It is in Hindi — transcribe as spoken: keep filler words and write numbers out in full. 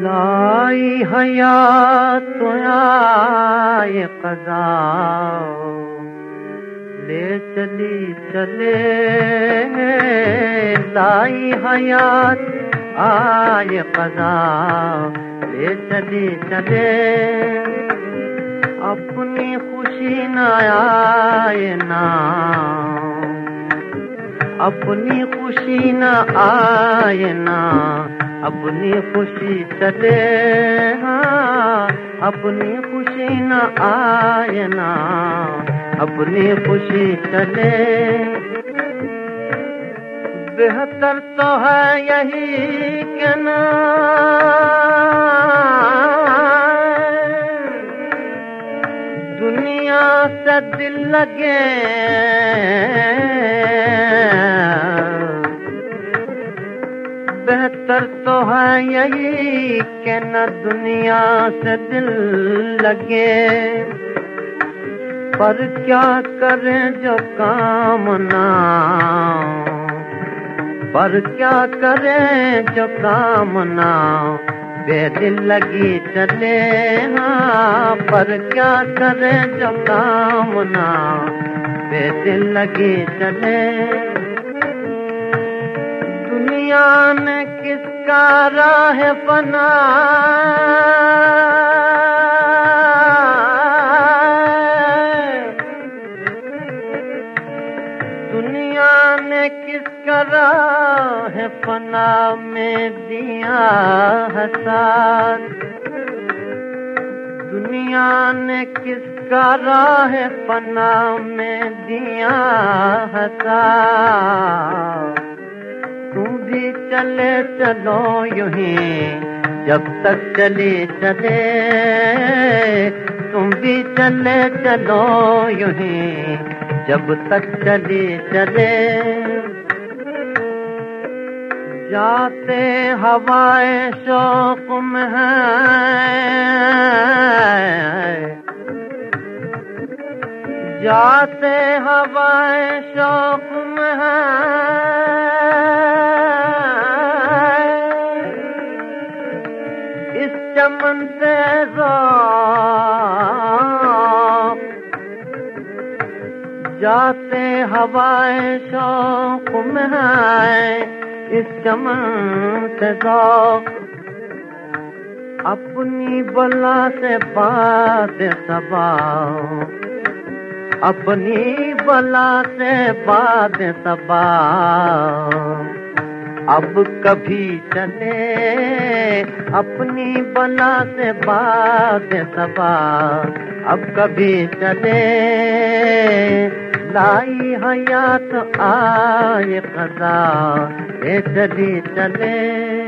लाई हयात आए क़ज़ा ले चली चले लाई हयात आए क़ज़ा ले चली चले अपनी खुशी न आए ना अपनी खुशी न आए ना अपनी खुशी चले हाँ अपनी खुशी न आए ना अपनी खुशी चले बेहतर तो है यही कि ना दुनिया से दिल लगे बेहतर तो है यही कि न दुनिया से दिल लगे पर क्या करें जो काम ना पर क्या करें जो काम ना बेदिल लगी चले हाँ पर क्या करें जो काम ना बेदिल लगी चले दुनिया ने किसका राह फना दुनिया ने किसका राह फना में दिया हसार दुनिया ने किसका राह फना में दिया हसार तुम भी चले चलो यूं ही जब तक चले चले तुम भी चले चलो यूं ही जब तक चले चले जाते हवाए शौक में है जाते हवाए शौक में है इस चमन से जाते हवाए शौक में है इस चमन से ज़ौक़ अपनी बला से बात सबा अपनी बला से बात सबा अब कभी चले अपनी बला से बात सबा अब कभी चले लाई हयात आए क़ज़ा ले चली चले।